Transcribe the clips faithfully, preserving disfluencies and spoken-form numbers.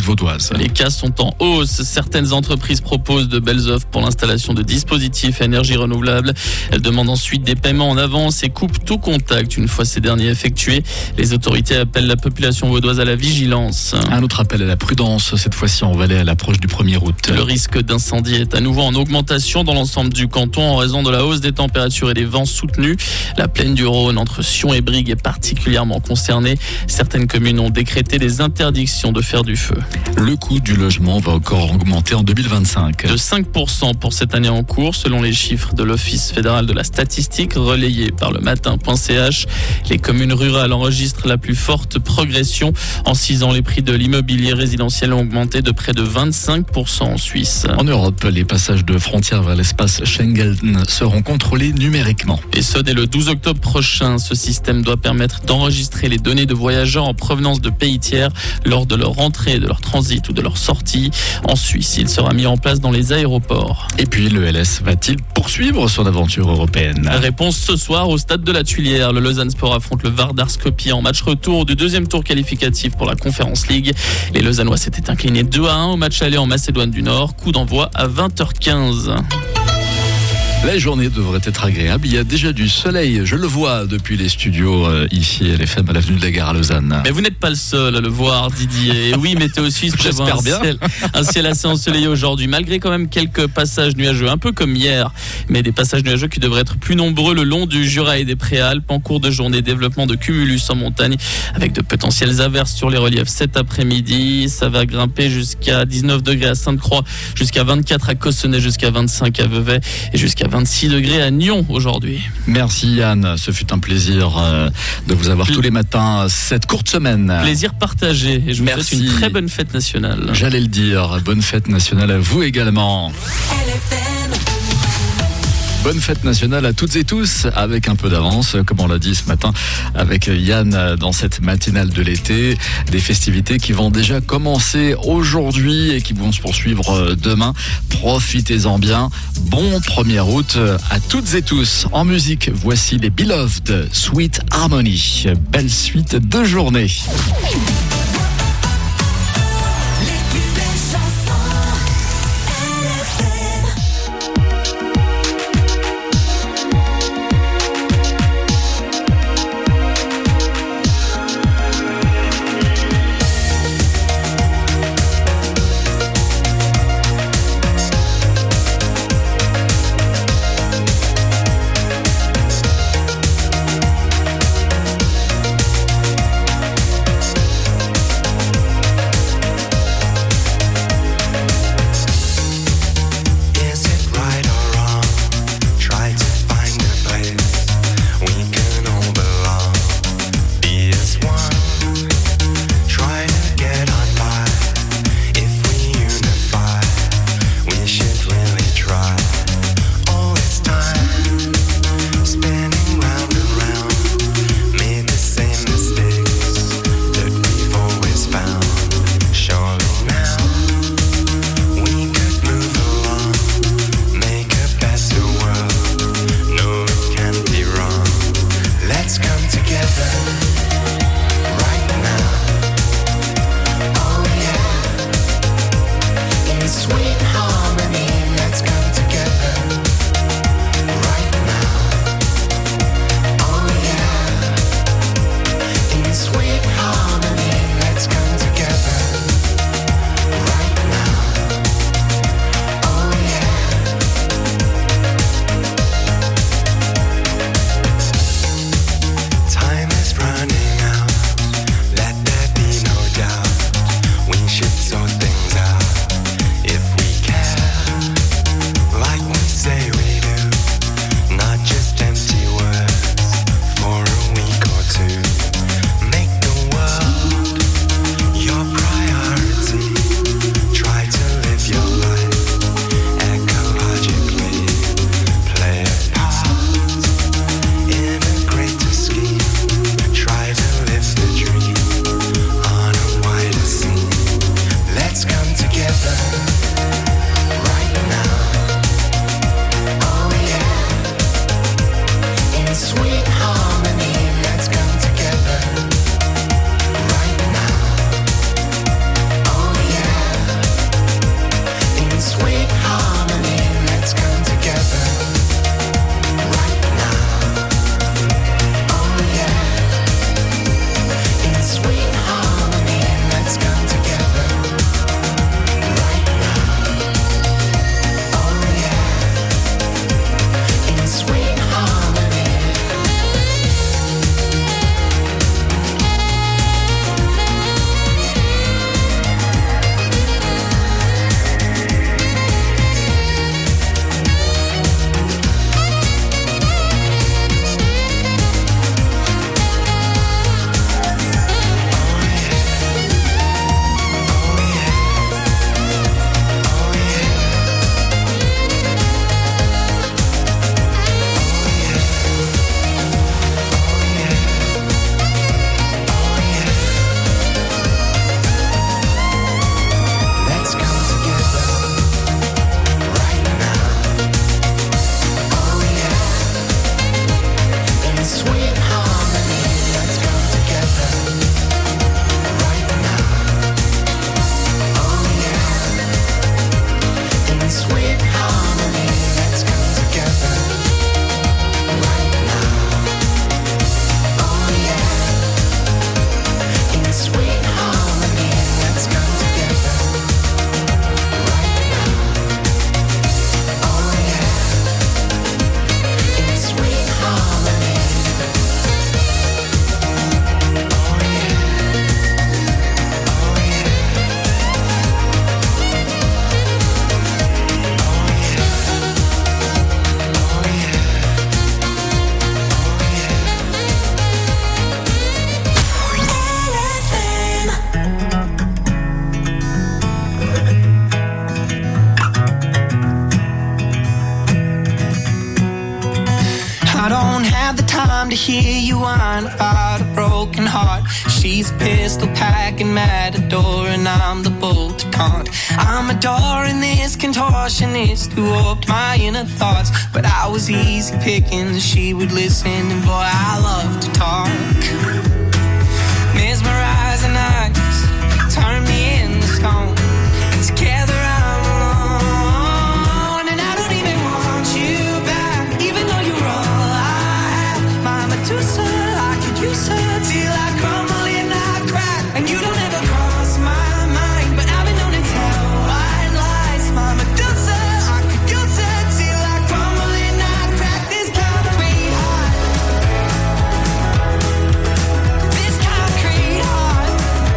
vaudoise. Les cas sont en hausse. Certaines entreprises proposent de belles offres pour l'installation de dispositifs à énergie renouvelable. Elles demandent ensuite des paiements en avance et coupent tout contact une fois ces derniers effectués. Les autorités appellent la population vaudoise à la vigilance. Un autre appel à la prudence, cette fois-ci en Valais à l'approche du premier août. Le risque d'incendie est à nouveau en augmentation dans l'ensemble du canton en raison de la hausse des températures et des vents soutenus. La plaine du Rhône entre Sion et Brigue est particulièrement concernée. Certaines communes ont décrété des interdictions de faire du feu. Le coût du logement va encore augmenter en deux mille vingt-cinq. De cinq pour cent pour cette année en cours, selon les chiffres de l'Office fédéral de la statistique relayés par le matin point c h. Les communes rurales enregistrent la plus forte progression. En six ans, les prix de l'immobilier résidentiel ont augmenté de près de vingt-cinq pour cent en Suisse. En Europe, les passages de frontières vers l'espace Schengen seront contrôlés numériquement. Et ce, dès le douze octobre prochain. Ce système doit permettre d'enregistrer les données de voyageurs en provenance de pays tiers lors de leur entrée, de leur transit ou de leur sortie. En Suisse, il sera mis en place dans les aéroports. Et puis, le L S va-t-il poursuivre son aventure européenne ? Réponse ce soir au stade de la Tuilière. Le Lausanne Sport affronte le Vardar Skopje en match retour du deuxième tour qualificatif pour la Conference League. Les Lausannois s'étaient inclinés deux à un au match aller en Macédoine du Nord. Coup d'envoi à vingt heures quinze. La journée devrait être agréable. Il y a déjà du soleil. Je le vois depuis les studios euh, ici à L F M à l'avenue de la Gare à Lausanne. Mais vous n'êtes pas le seul à le voir, Didier. Et oui, Météo Suisse prévoit J'espère un bien. ciel, un ciel assez ensoleillé aujourd'hui, malgré quand même quelques passages nuageux, un peu comme hier. Mais des passages nuageux qui devraient être plus nombreux le long du Jura et des Préalpes. En cours de journée, développement de cumulus en montagne avec de potentielles averses sur les reliefs cet après-midi. Ça va grimper jusqu'à dix-neuf degrés à Sainte-Croix, jusqu'à vingt-quatre à Cossonay, jusqu'à vingt-cinq à Vevey et jusqu'à vingt-six degrés à Nyon aujourd'hui. Merci Yann, ce fut un plaisir euh, de vous avoir tous les matins cette courte semaine. Plaisir partagé et je vous Merci. souhaite une très bonne fête nationale. J'allais le dire, bonne fête nationale à vous également. Bonne fête nationale à toutes et tous, avec un peu d'avance, comme on l'a dit ce matin avec Yann dans cette matinale de l'été. Des festivités qui vont déjà commencer aujourd'hui et qui vont se poursuivre demain. Profitez-en bien. Bon premier août à toutes et tous. En musique, voici les Beloved, Sweet Harmony. Belle suite de journée. time to hear you whine about a broken heart. She's a pistol packing matador and I'm the bull to taunt. I'm adoring this contortionist who warped my inner thoughts, but I was easy picking, she would listen, and boy, I love to talk. Mesmerizing eyes turn me into stone, and together I'm alone, and I don't even want you back, even though you're all I have. My Medusa, I could use her till I crumble and I crack, and you don't ever cross my mind, but I've been known to tell white lies. My Medusa, I could use her till I crumble and I crack. This concrete heart, this concrete heart.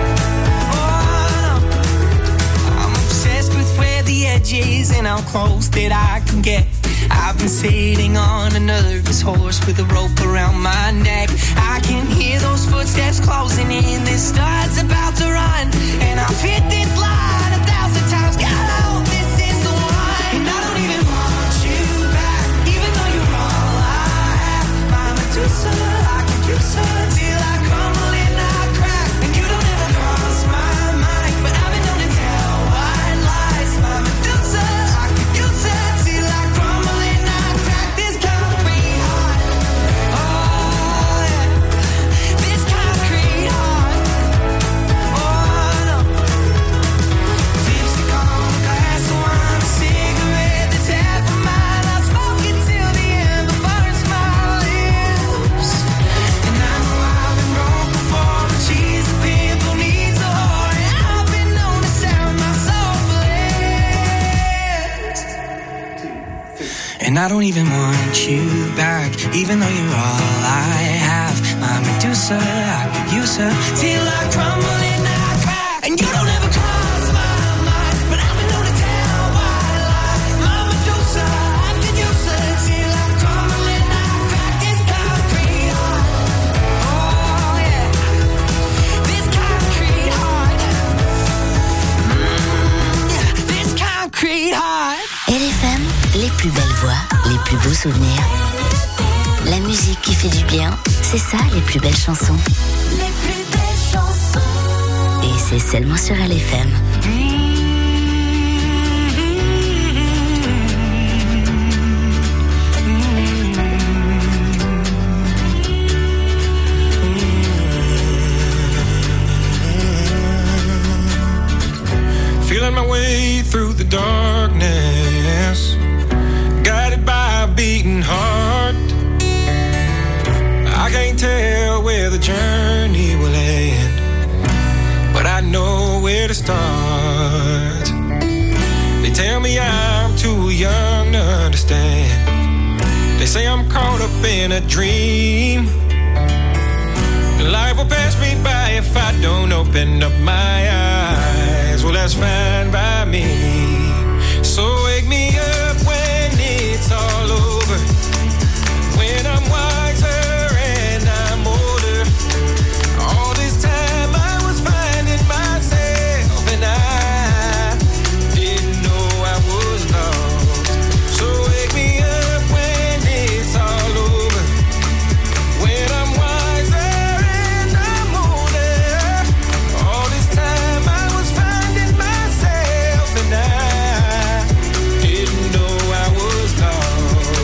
Oh no, I'm obsessed with where the edge is and how close that I can get. I've been sitting on a nervous horse with a rope around my neck. I can hear those footsteps closing in. This start's about to run, and I've hit this line a thousand times. God, I hope this is the one. And I don't even want you back, even though you're all I have. My Medusa, I could use her till I crumble and I crack, and you don't ever cross my mind, but I've been known to tell white lies. My Medusa, I could use her till I crumble and I crack. This concrete heart, oh yeah, this concrete heart, oh no. Lipstick on a glass of wine, a cigarette that's half a mile. I'll smoke it till the ember burns my lips. And I know I've been wrong before, but she's a pimple, needs a whore, and I've been known to sound my soul for less. And I don't even want you back, even though you're all I have. My Medusa, I could use her till I crumble and I crack, and you don't ever cross my mind, but I've been known to tell white lies. My Medusa, I could use her till I crumble and I crack. This concrete heart, oh yeah, this concrete heart, mm, yeah, this concrete heart. L F M, les plus belles voix, les plus beaux souvenirs. La musique qui fait du bien, c'est ça les plus belles chansons. Les plus belles chansons. Et c'est seulement sur L F M. Feeling my way through the darkness, guided by a beating heart. I can't tell where the journey will end, but I know where to start. They tell me I'm too young to understand. They say I'm caught up in a dream. Life will pass me by if I don't open up my eyes. Well, that's fine by me. So wake me up when it's all over, when I'm wiser and I'm older. All this time I was finding myself, and I didn't know I was lost. So wake me up when it's all over, when I'm wiser and I'm older. All this time I was finding myself, and I didn't know I was lost.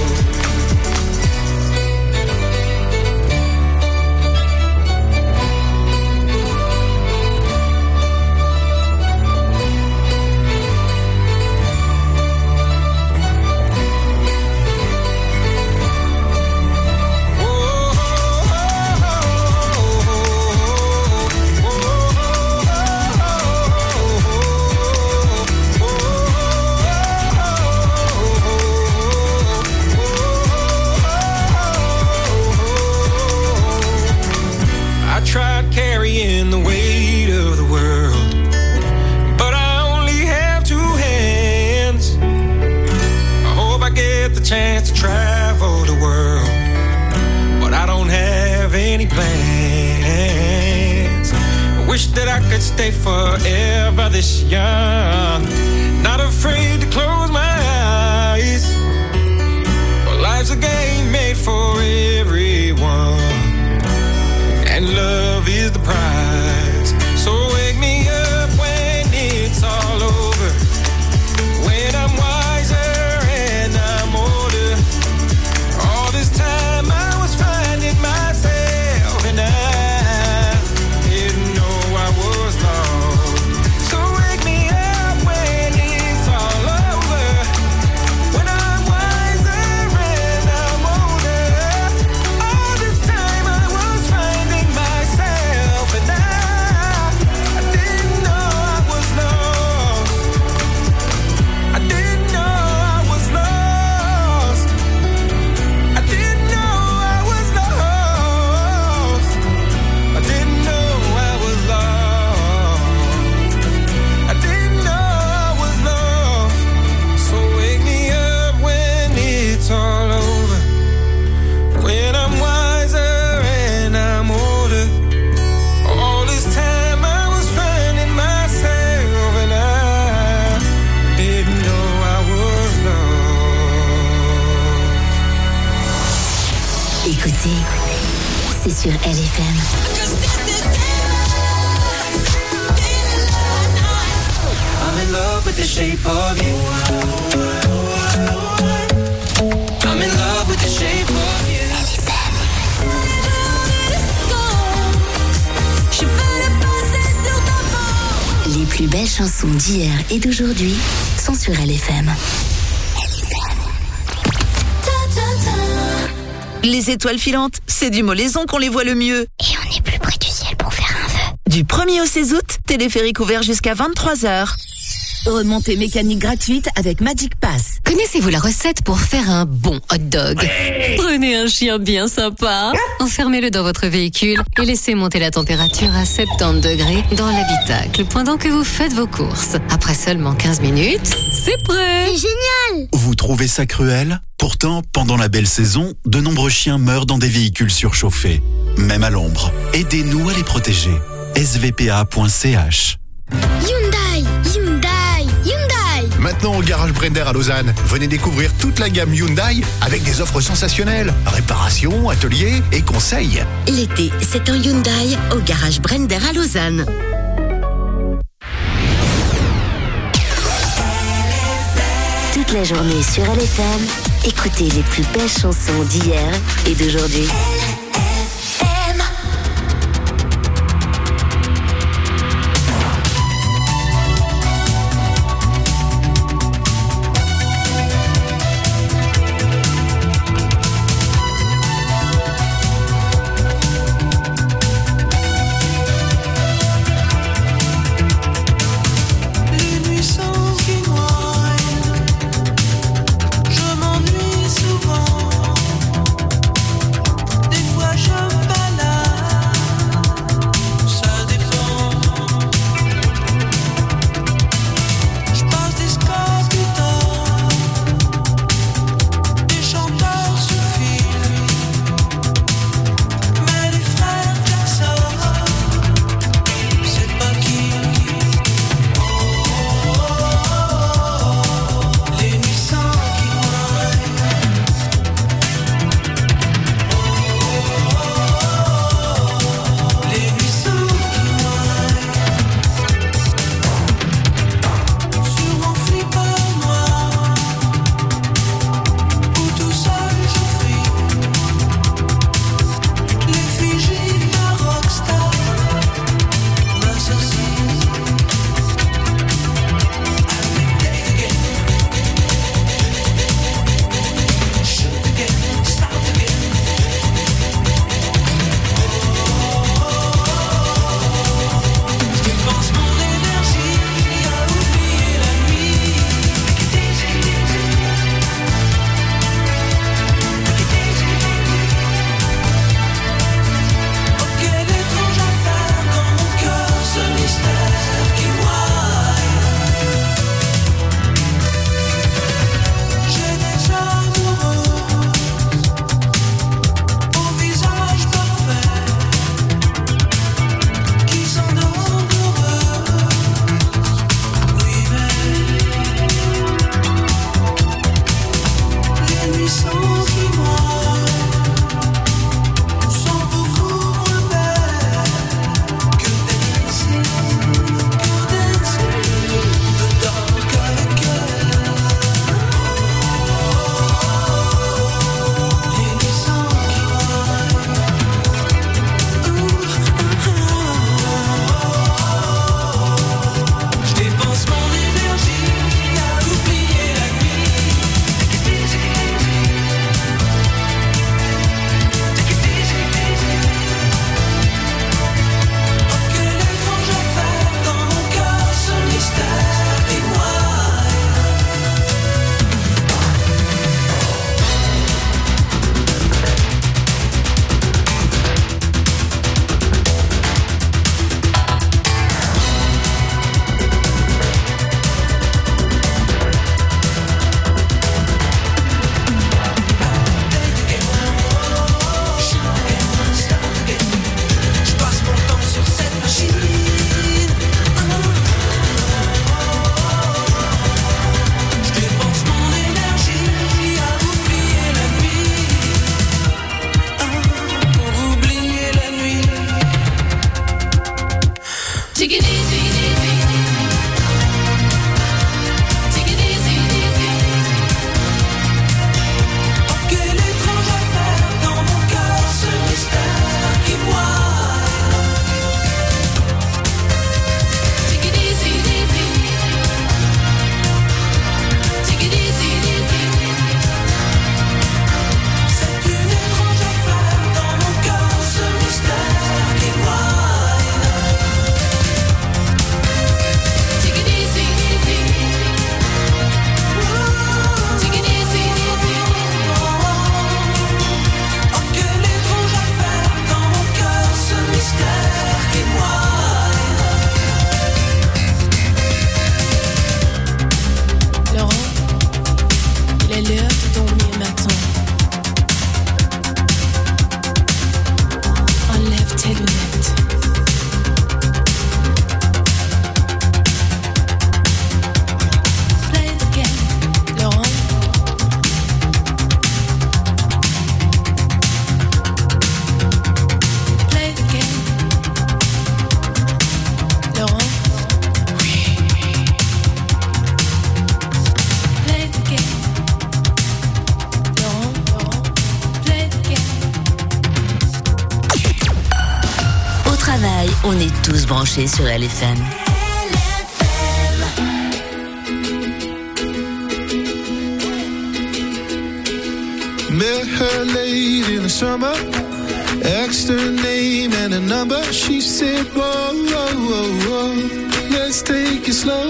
I tried carrying the weight of the world, but I only have two hands. I hope I get the chance to travel the world, but I don't have any plans. I wish that I could stay forever this young, not afraid to close my eyes. Well, life's a game made for everyone. c'est sur L F M. I'm in love with the shape of you. I'm in love with the shape of you. Les plus belles chansons d'hier et d'aujourd'hui sont sur L F M. Les étoiles filantes, c'est du Molaison qu'on les voit le mieux. Et on est plus près du ciel pour faire un vœu. Du premier au seize août, téléphérique ouvert jusqu'à vingt-trois heures. Remontée mécanique gratuite avec Magic Pass. Connaissez-vous la recette pour faire un bon hot dog? Prenez un chien bien sympa, enfermez-le dans votre véhicule et laissez monter la température à soixante-dix degrés dans l'habitacle pendant que vous faites vos courses. Après seulement quinze minutes, c'est prêt. C'est génial. Vous trouvez ça cruel? Pourtant, pendant la belle saison, de nombreux chiens meurent dans des véhicules surchauffés, même à l'ombre. Aidez-nous à les protéger. S V P A point C H. Hyundai, Hyundai, Hyundai. Maintenant au garage Brender à Lausanne, venez découvrir toute la gamme Hyundai avec des offres sensationnelles. Réparation, atelier et conseils. L'été, c'est un Hyundai au garage Brender à Lausanne. Toute la journée sur L F M, écoutez les plus belles chansons d'hier et d'aujourd'hui. Les nuits sanguinoires, je m'ennuie souvent. Des On est tous branchés sur L F M. Met her late in the summer, asked her name and a number. She said, whoa, whoa, whoa, whoa, let's take it slow.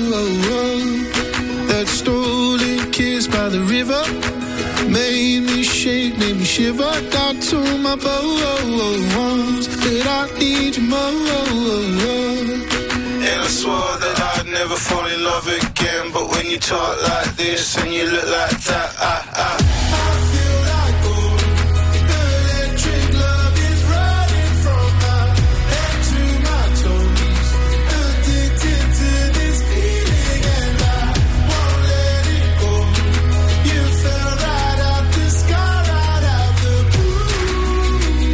That stolen kiss by the river made me shake, made me shiver. Down to my bones, that I need you more. And I swore that I'd never fall in love again. But when you talk like this and you look like that, I, I, I feel like gold. Electric love is running from my head to my toes. Addicted to this feeling and I won't let it go. You fell right out the sky, right out the blue.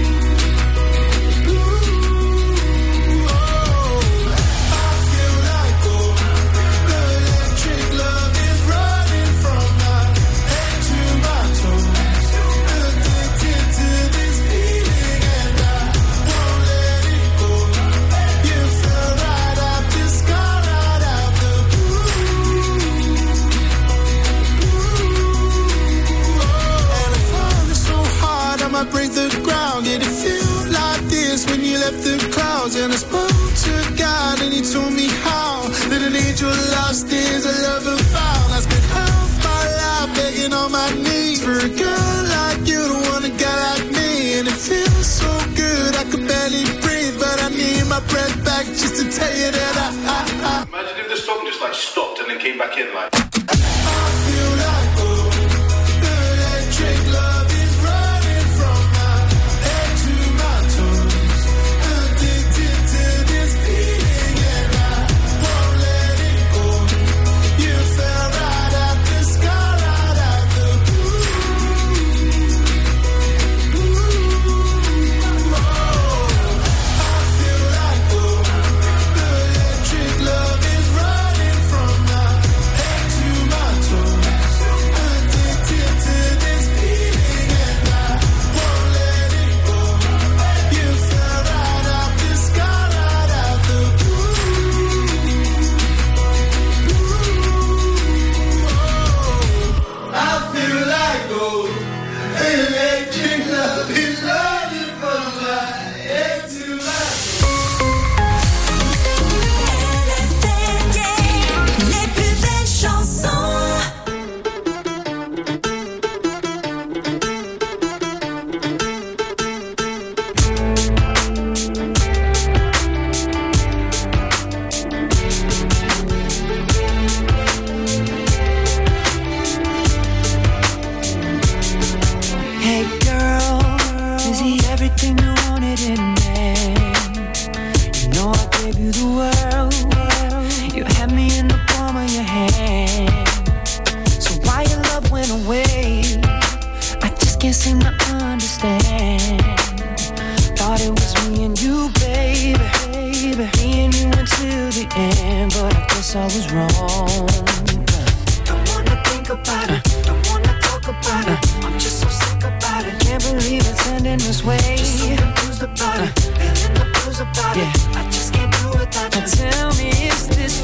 Blue. Oh, I feel like gold. Electric love is running from my head to my toes. Addicted to this feeling and I won't let it go. You fell right out the sky, right out the blue. And I found it so hard I might break the ground. Did it feel like this when you left the clouds? And I spoke to God and he told me how that an angel lost is a lover found. I spent half my life begging on my knees for a girl like you to want a guy like me. And it feels so good I could barely breathe, but I need my breath back just to tell you that I, I, I Imagine if the song just like stopped and then came back in like. I feel like gold. Electric love is running from my head to my toes. Addicted to this feeling and I won't let it go. You fell right out the sky, right out the blue. Blue. Oh, I feel like gold. Electric love is running from my head to my toes. Addicted to this feeling and I won't let it go. You fell right out the sky, right out the blue. Blue. I feel like gold. Electric love is running from my head to my Les plus belles chansons. Hey girl, is he everything you wanted in a man? You know I gave you the world. You had me in the palm of your hand. So why your love went away? I just can't seem to understand. Thought it was me and you, baby. Me and you until the end, but I guess I was wrong. Don't wanna think about it. Don't wanna talk about it. I'm just so sick about it. Can't believe it's ending this way. Just so confused about it. Feeling the blues about it. I just can't do without you. Tell me, is this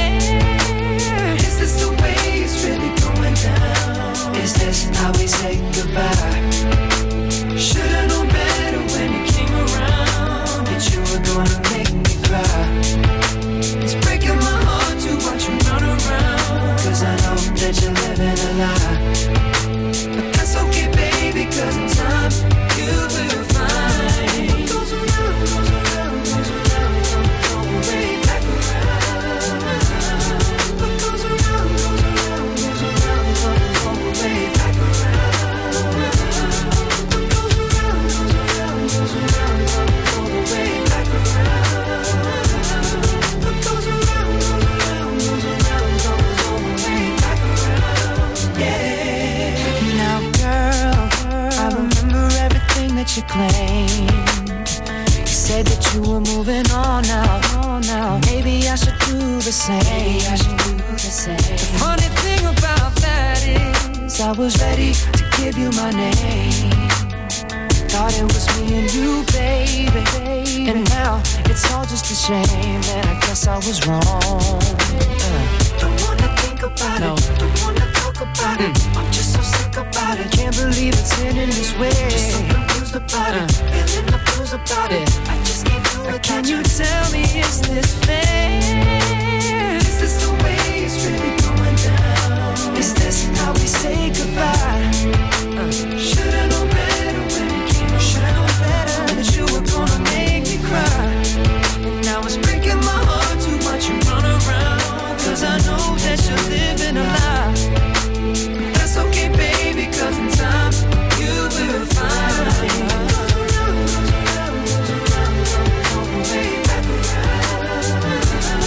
fair? Is this the way it's really going down? Is this how we say goodbye? Should've known better when you came around that you were gonna make me cry. It's breaking my heart to watch you run around, 'cause I know that you're living a lie. But that's okay, baby, 'cause in time you will find what goes around, goes around, goes around, come go way back around. What goes around, goes around, goes around, come go way back around. What goes around, goes around, goes around, come go way back around. What goes around, goes around, goes around, come go way back around. Yeah. Now, girl, I remember everything that you claimed. You said that you were moving on now. On now. Maybe I should do the same. Maybe I should do the same. The funny thing about that is I was ready to give you my name. thought it was me and you, baby. And now it's all just a shame, and I guess I was wrong. Uh. Don't wanna think about no. it, don't wanna talk about mm. it. I'm just so sick about it. Can't believe it's ending this way. Just so confused about uh. it, feeling the blues about yeah. it. I just can't do it. Can you tell me, is this fair? Is this the way it's really going down? Is this how we say goodbye? Uh. Should've known better when it came around. Should've known better that you were gonna make me cry. And now it's breaking my heart to watch you run around. Cause I know that you're living a lie. That's okay, baby, cause in time you will find. Way back around.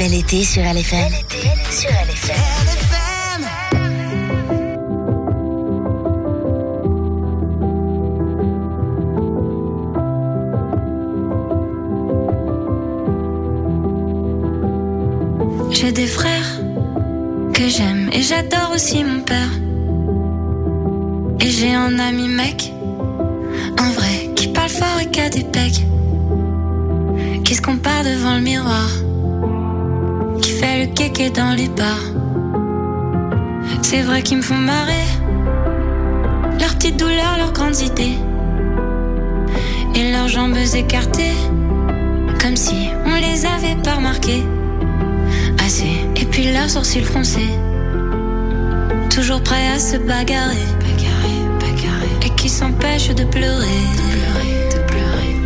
Bel été sur L F M. Bel été sur L F M. J'ai des frères que j'aime et j'adore aussi mon père. Et j'ai un ami mec, un vrai, qui parle fort et qui a des pecs, qui se compare devant le miroir, qui fait le kéké dans les bars. C'est vrai qu'ils me font marrer, leurs petites douleurs, leurs grandes idées, et leurs jambes écartées, comme si on les avait pas remarquées. Assez, et puis leurs sourcils froncés, toujours prêts à se bagarrer, bagarrer, bagarrer, et qui s'empêchent de pleurer, de pleurer, de pleurer.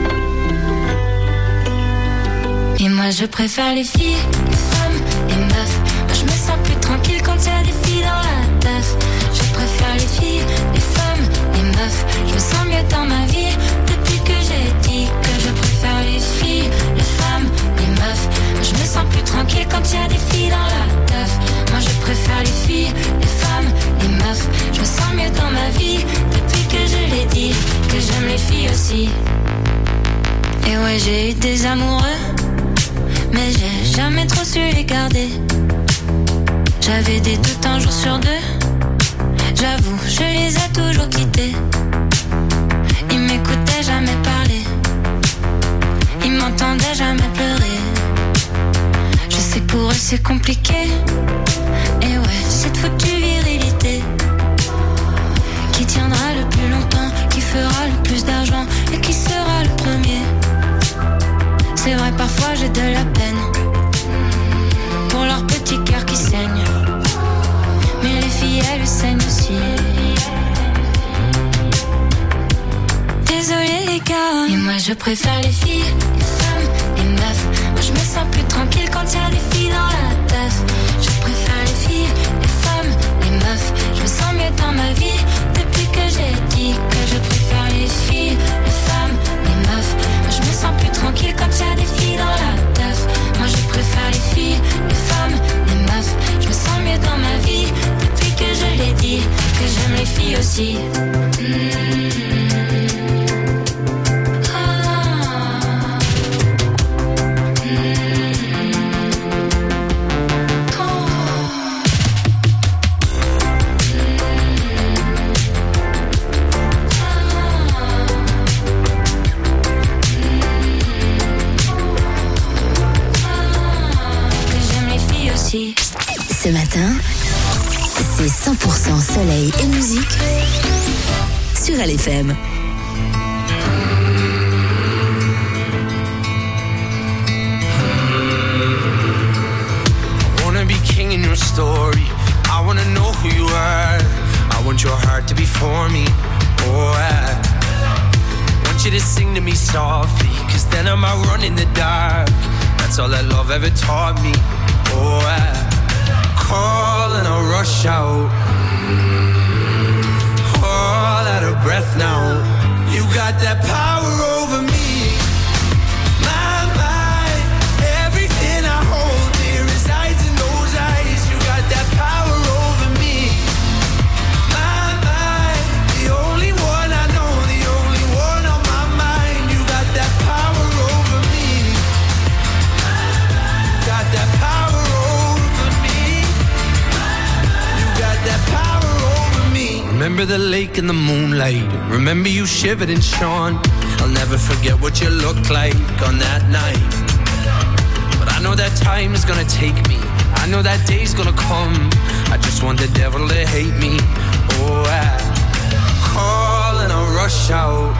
Et moi je préfère les filles, les femmes, les meufs. Moi je me sens plus tranquille quand y a des filles dans la teuf. Je préfère les filles, les femmes, les meufs. Je me sens mieux dans ma vie depuis que j'ai dit que je préfère les filles, les femmes, les meufs. Je me sens plus tranquille quand il y a des filles dans la teuf. Moi je préfère les filles, les femmes, les meufs. Je me sens mieux dans ma vie depuis que je l'ai dit, que j'aime les filles aussi. Et ouais, j'ai eu des amoureux, mais j'ai jamais trop su les garder. J'avais des doutes un jour sur deux, j'avoue, je les ai toujours quittés. Ils m'écoutaient jamais parler, ils m'entendaient jamais pleurer. Je sais que pour eux c'est compliqué, et ouais, cette foutue virilité qui tiendra le plus longtemps, qui fera le plus d'argent et qui sera le premier. C'est vrai, parfois j'ai de la peine pour leur petit cœur qui saigne, mais les filles elles saignent aussi. Désolé les gars, et moi je préfère les filles, les femmes, les meufs. Moi je me sens plus tranquille quand y a des filles dans la teuf. Je préfère les filles, les femmes, les meufs. Je me sens mieux dans ma vie depuis que j'ai dit que je préfère les filles, les femmes, les meufs. Moi je me sens plus tranquille quand y a des filles dans la teuf. Moi je préfère les filles, les femmes, les meufs. Je me sens mieux dans ma vie depuis que je l'ai dit, que j'aime les filles aussi. Mmh. Ce matin, c'est cent pour cent soleil et musique sur L F M. I wanna be king in your story. I wanna know who you are. I want your heart to be for me. Oh, I want you to sing to me softly, cause then I might run in the dark. That's all that love ever taught me. Oh, I call and I rush out, all out of breath now. You got that power over me, my mind. Everything I hold dear resides in those eyes. You got that power over me, my mind. The only one I know, the only one on my mind. You got that power over me, you got that power. That power over me. Remember the lake in the moonlight. Remember you shivered and shone. I'll never forget what you looked like on that night. But I know that time is gonna take me. I know that day's gonna come. I just want the devil to hate me. Oh, I call and I rush out,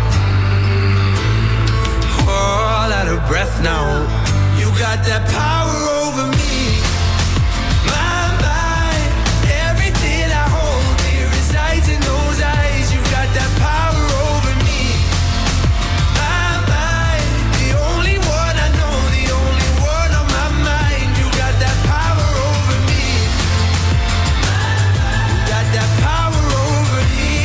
all out of breath now. You got that power over me. In those eyes, you got that power over me, my mind. The only one I know, the only one on my mind. You got that power over me, you got that power over me.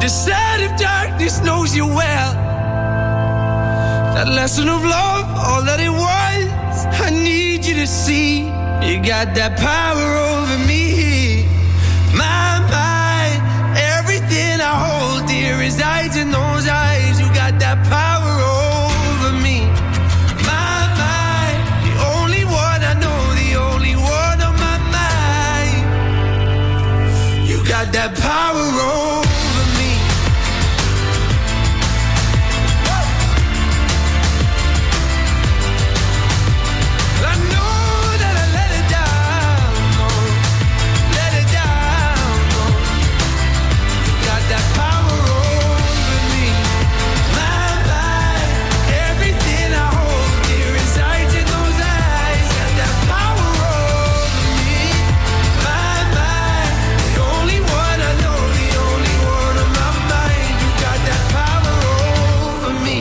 the side of darkness knows you well. That lesson of love, all that it was, I need you to see. You got that power over me. My mind, everything I hold dear resides in those eyes. You got that power over me. My mind, the only one I know, the only one on my mind. You got that power over me. I know that I let it down, no, let it down, no. You got that power over me. My mind, everything I hold dear resides in those eyes. Got that power over me. My mind, the only one I know, the only one on my mind. You got that power over me.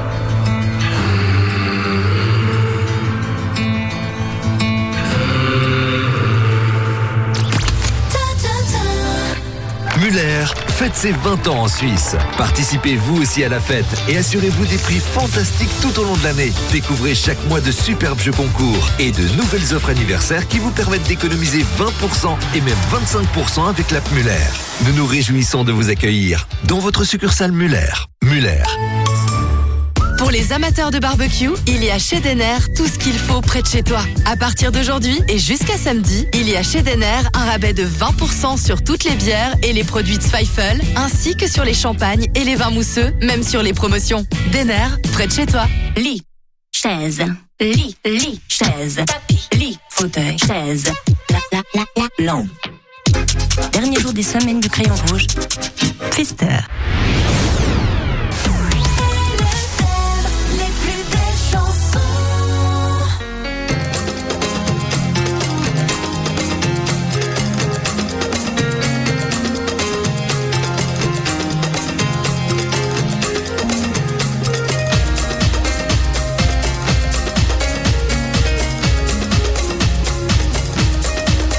Muller fête ses vingt ans en Suisse. Participez vous aussi à la fête et assurez-vous des prix fantastiques tout au long de l'année. Découvrez chaque mois de superbes jeux concours et de nouvelles offres anniversaires qui vous permettent d'économiser vingt pour cent et même vingt-cinq pour cent avec l'app Muller. Nous nous réjouissons de vous accueillir dans votre succursale Muller. Muller. Pour les amateurs de barbecue, il y a chez Denner tout ce qu'il faut près de chez toi. À partir d'aujourd'hui et jusqu'à samedi, il y a chez Denner un rabais de vingt pour cent sur toutes les bières et les produits de Zweifel, ainsi que sur les champagnes et les vins mousseux, même sur les promotions. Denner, près de chez toi. Lit, chaise, lit, lit, chaise, tapis, lit, fauteuil, chaise, la, la, la, la, lampe. Dernier jour des semaines du crayon rouge. Pfister.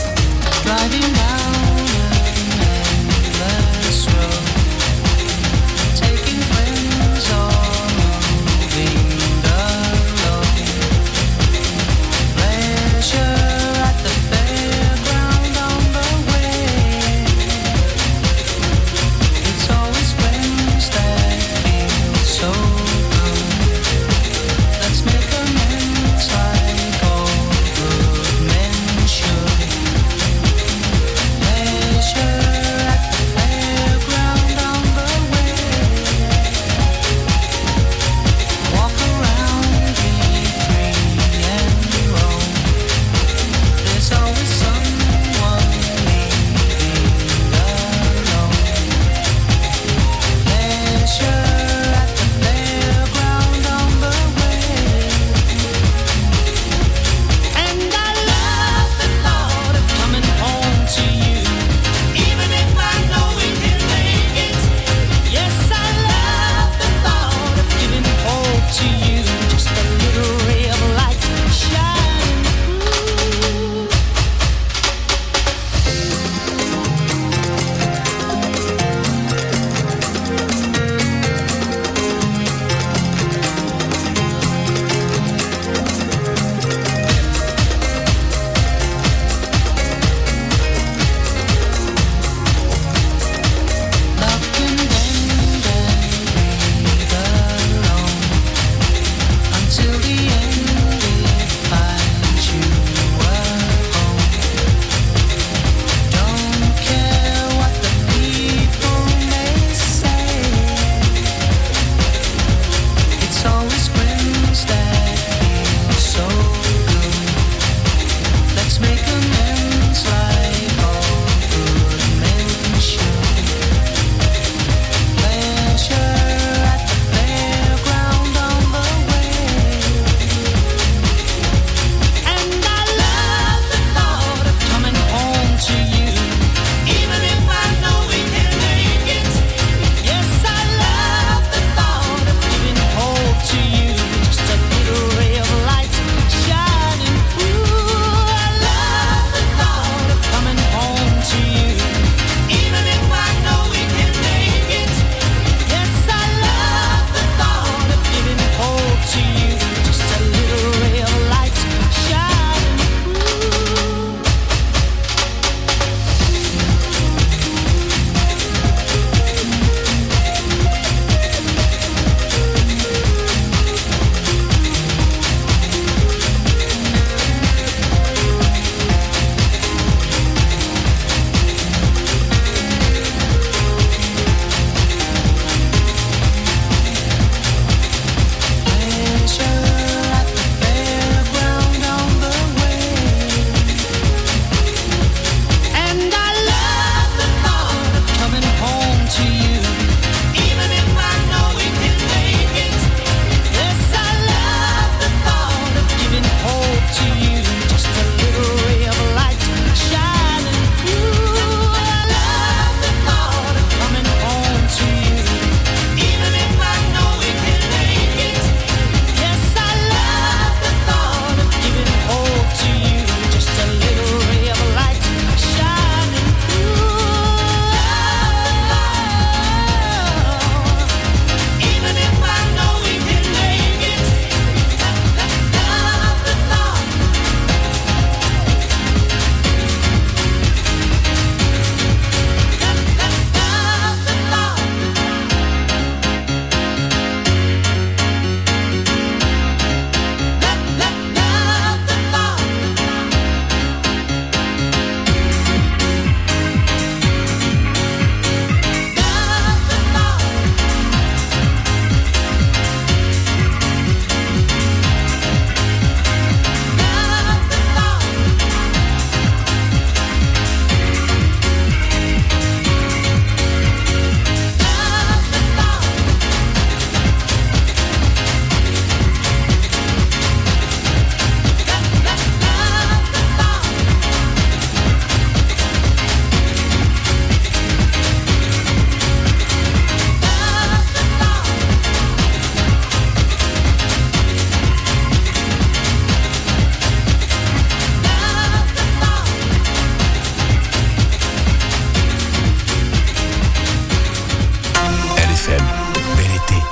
Driving down an endless road.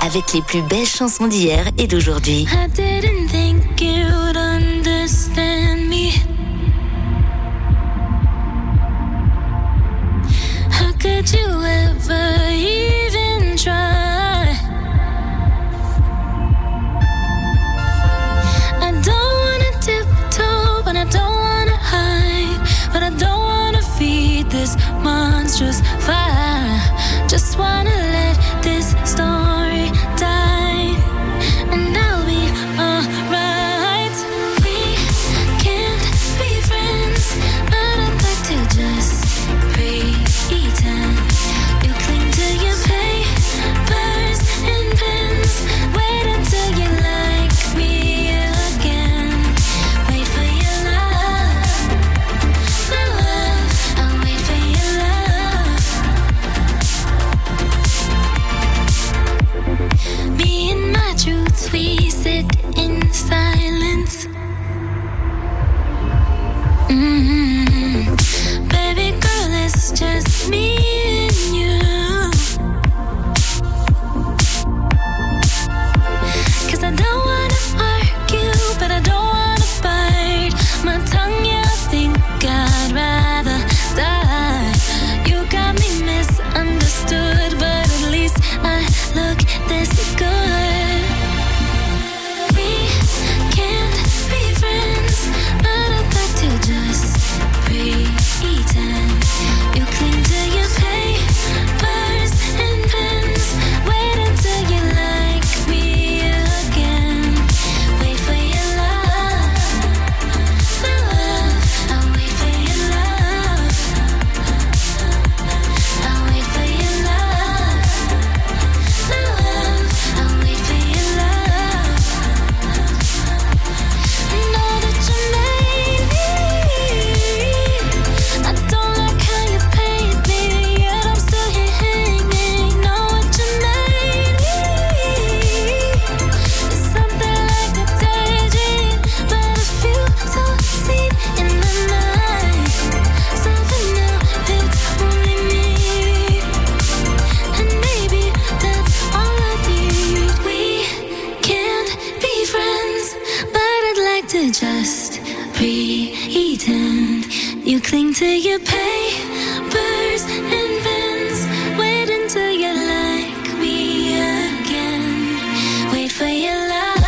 avec les plus belles chansons d'hier et d'aujourd'hui. I didn't think you'd understand me. How could you ever even try? I don't wanna tiptoe, but I don't wanna hide, but I don't wanna feed this monstrous fire. Just wanna let this story die, and I'll be alright. We can't be friends, but I'd like to just pretend. You cling to your papers and pens. Wait until you like me again. Wait for your love, love. I'll wait for your love. Me and my truths, we sit in silence. Mm-hmm. Baby girl, it's just me and you. 'Cause I don't wanna argue, but I don't wanna bite my tongue. Yeah, I think I'd rather die. You got me misunderstood, but at least I look this good. We can't be friends, but I'd like to just pretend. You cling to your papers and pens. Wait until you like me again. Wait for your love, love. I'll wait for your love. I'll wait for your love, love. I'll wait for your love. Know that you made me. I don't like how you paid me, yet I'm still here hanging. Know what you made me. It's something like a daydream, but a few so seen in the night. Something new, it's only me, and maybe that's all I need. We can't be friends, but I'd like to just pretend. You cling to your papers and pens. Wait until you like me again. Wait for your love,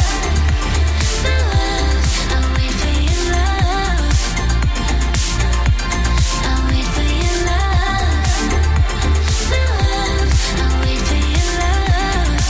love. I'll wait for your love. I'll wait for your love, love. I'll wait for your love.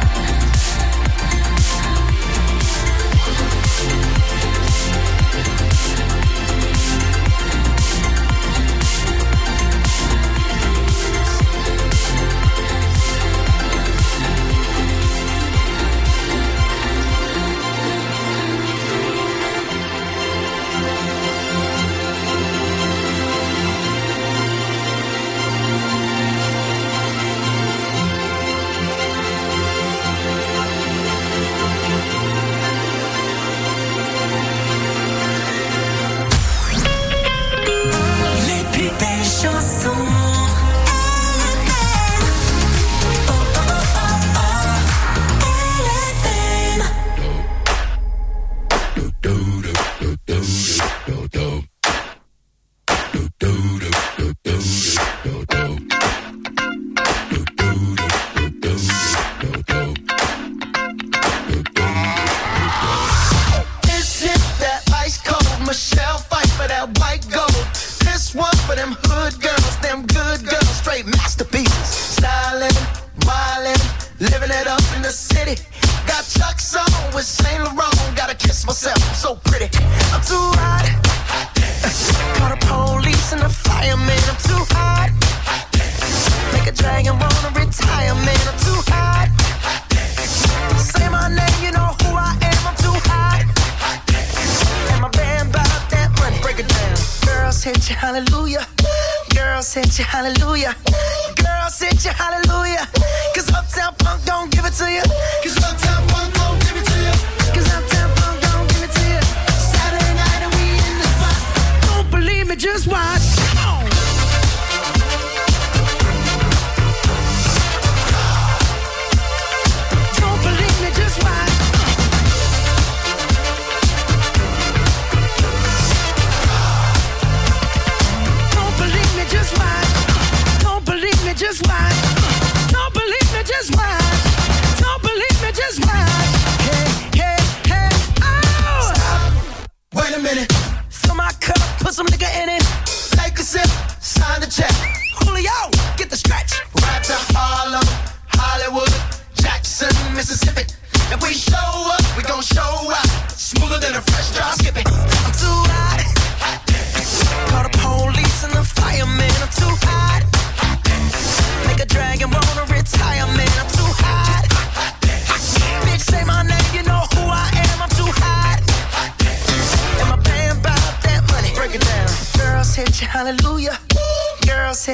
Les plus belles chansons. This hit that ice cold Michelle fight for that white gold. This one for them hood girls, them good girls, straight masterpieces. Stylin', wildin', living it up in the city. Got Chuck's on with Saint Laurent. Gotta kiss myself, I'm so pretty. I'm too hot. Call the police and the fireman. I'm too hot. Make a dragon wanna retire, man. I'm too hot. Say my name, you know who I am. I'm too hot. And my band about that money. Break it down. Girls hit you, hallelujah. Girls hit you, hallelujah. Girls hit you, hallelujah. Cause Uptown Funk don't give it to you. Cause Uptown Funk don't give it to you. Cause Uptown Funk don't give it to you. Saturday night and we in the spot. Don't believe me, just watch. Come on.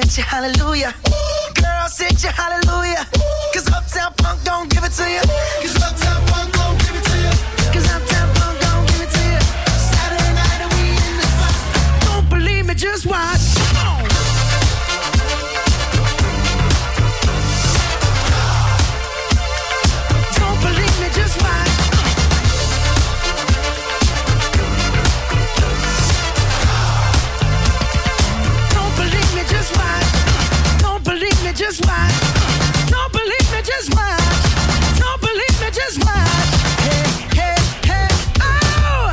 sit you hallelujah. Girl, sit you hallelujah. Cause Uptown Funk don't give it to you. Cause Uptown Funk don't give it to you. Cause Uptown Funk don't give it to you. Saturday night and we in the spot. Don't believe me, just watch. Come on. Don't believe me, just watch. Don't believe me, just watch. Don't believe me, just watch. Don't believe me, just watch. Don't believe me, just watch. Hey, hey, hey, oh!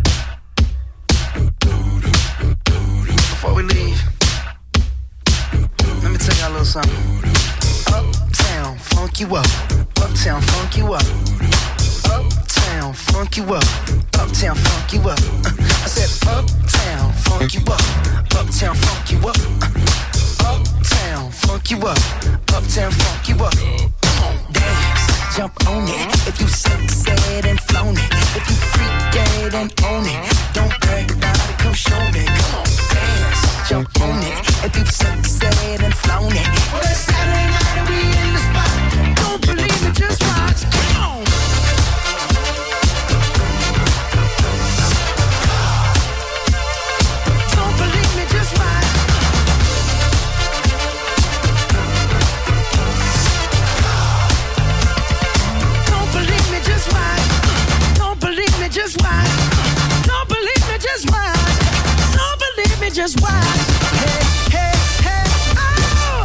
Before we leave, let me tell y'all a little something. Uptown, funk you up. Uptown, funk you up. Uptown, funk you up. Uptown, funk you up. Uh, I said uptown, funk you up. Uptown, funk you up. Uh, uptown, funk you up. Uptown, funk you up. Come on, dance, jump on it. If you succeed and flown it. If you freak dead and own it. Don't brag about it, come show me. Come on, dance, jump on it. If you succeed and flown it. Well, it's Saturday night and we in the spot. Don't believe me, just watch. Come on. Don't believe me, just watch. Don't believe me, just watch. Don't believe me, just watch. Don't believe me, just watch. Don't believe me, just watch. Hey, hey, hey, oh!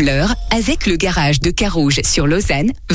l'heure avec le garage de Carouge sur Lausanne,